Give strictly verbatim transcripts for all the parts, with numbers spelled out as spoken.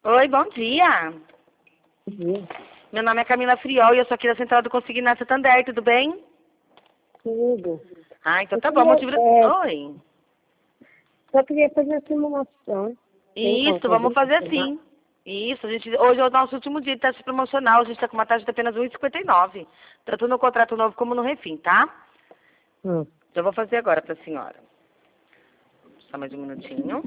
Oi, bom dia. Bom dia. Meu nome é Camila Friol e eu sou aqui da Central do Consignado Santander, tudo bem? Tudo. Ah, então Eu tá bom. queria, Motivo... é, Oi. só queria fazer a simulação. Tem como Isso, vamos fazer funcionar? assim. Isso, a gente, hoje é o nosso último dia de teste promocional, a gente está com uma taxa de apenas um vírgula cinquenta e nove, tanto no contrato novo como no refim, tá? Hum. Então eu vou fazer agora para a senhora. Só mais um minutinho.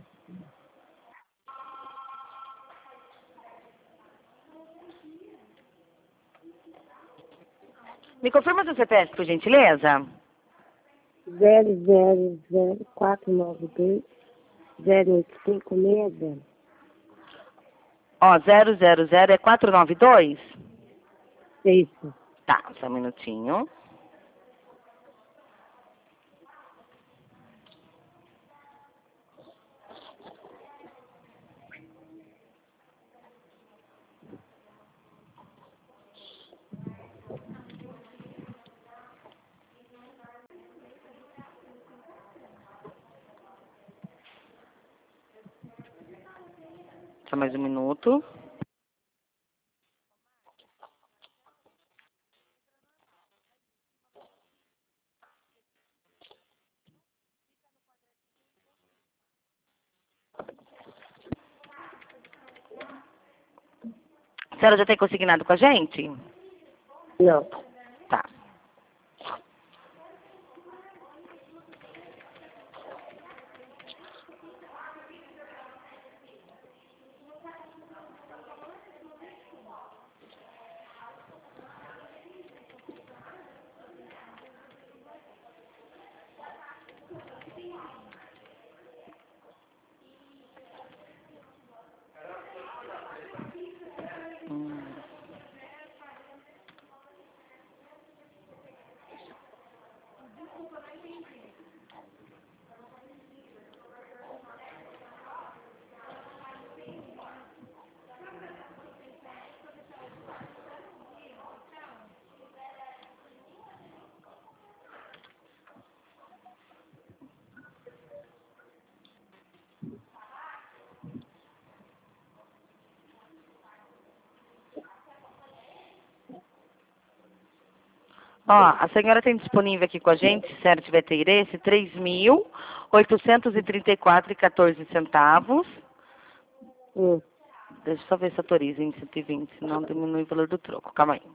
Me confirma seu C P F, por gentileza? zero zero zero quatro nove dois zero oito cinco seis zero. Ó, zero zero zero é quatro nove dois? Isso. Tá, só um minutinho. Só mais um minuto. A senhora já tem consignado com a gente? Não. Tá. Hum. Ó, a senhora tem disponível aqui com a gente, se a senhora tiver interesse, três mil oitocentos e trinta e quatro reais e quatorze centavos. Hum. Deixa eu só ver se autoriza em cento e vinte, senão diminui o valor do troco. Calma aí.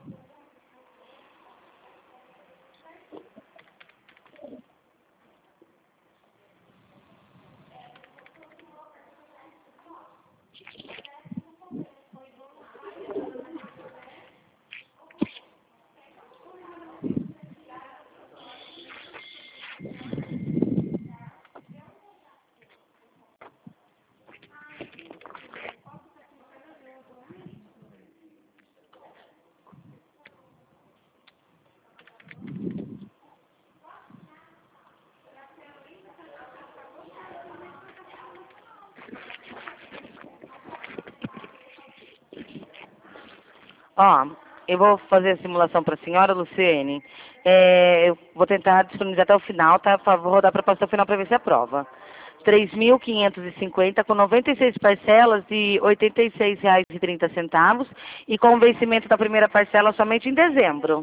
Ó, eu vou fazer a simulação para a senhora, Luciene. É, eu vou tentar disponibilizar até o final, tá? Vou rodar a proposta final para ver se aprova. três mil quinhentos e cinquenta com noventa e seis parcelas de oitenta e seis reais e trinta centavos e com o vencimento da primeira parcela somente em dezembro.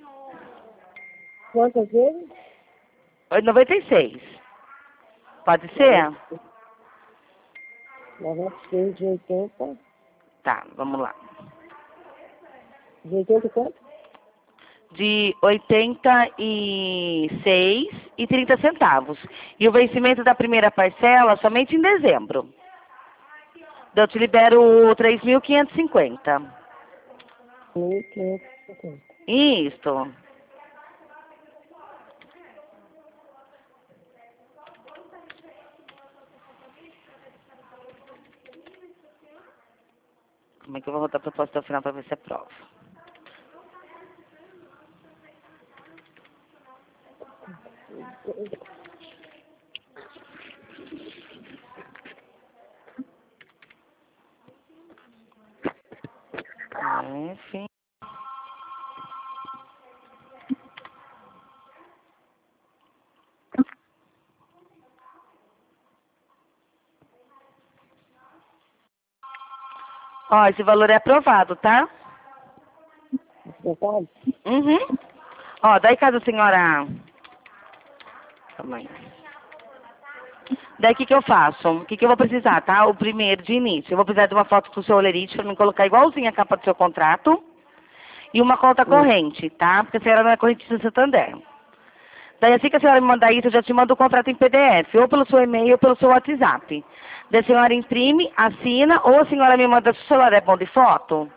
Quantas vezes? Oi, noventa e seis. Pode ser? noventa e seis de oitenta. Tá, vamos lá. De oitenta e quanto? De oitenta e seis e trinta centavos. E o vencimento da primeira parcela somente em dezembro. Eu te libero três mil quinhentos e cinquenta. mil quinhentos e cinquenta. Isso. Como é que eu vou rodar a proposta ao final para ver se aprova? Enfim. Ó, esse valor é aprovado, tá? Verdade? Uhum. Ó, daí caso a senhora... Calma aí. Daí o que que eu faço? O que que eu vou precisar, tá? O primeiro de início. Eu vou precisar de uma foto do seu olerite pra me colocar igualzinho a capa do seu contrato. E uma conta Hum. corrente, tá? Porque a senhora não é correntista do Santander. Daí assim que a senhora me mandar isso, eu já te mando o contrato em P D F, ou pelo seu e-mail ou pelo seu WhatsApp. Daí a senhora imprime, assina, ou a senhora me manda, se o celular é bom de foto?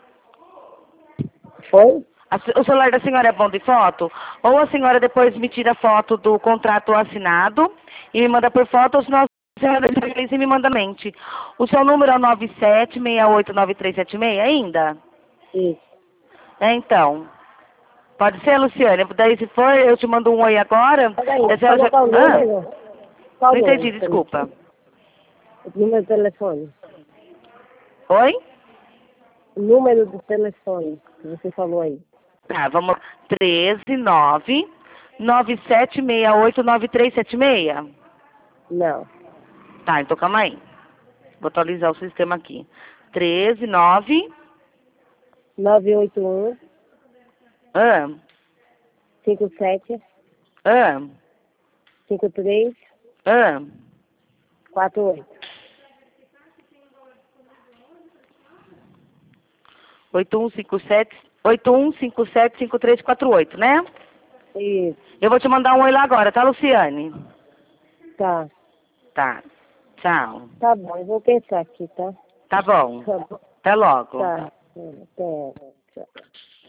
Foi? A se- o celular da senhora é bom de foto? Ou a senhora depois me tira foto do contrato assinado e me manda por foto, ou senão a senhora deixa e me manda mente. O seu número é o nove sete seis oito nove três sete seis ainda? Isso. É, então. Pode ser, Luciane. Daí se for, eu te mando um oi agora. Peraí, Daí a senhora falou já... qual Ah, número? Qual não entendi, número? desculpa. O número do telefone. Oi? O número do telefone que você falou aí. Tá, vamos. treze nove nove sete seis oito nove três sete seis. Não. Tá, então calma aí. Vou atualizar o sistema aqui. treze nove nove oito um, Ah, cinco sete, ah, cinco três, ah. quatro oito. oito um cinco sete oito um cinco sete cinco três quatro oito, né? Isso. Eu vou te mandar um oi lá agora, tá, Luciane? Tá. Tá. Tchau. Tá bom, eu vou pensar aqui, tá? Tá bom. Tá bom. Até logo. Tá. Até. Tchau.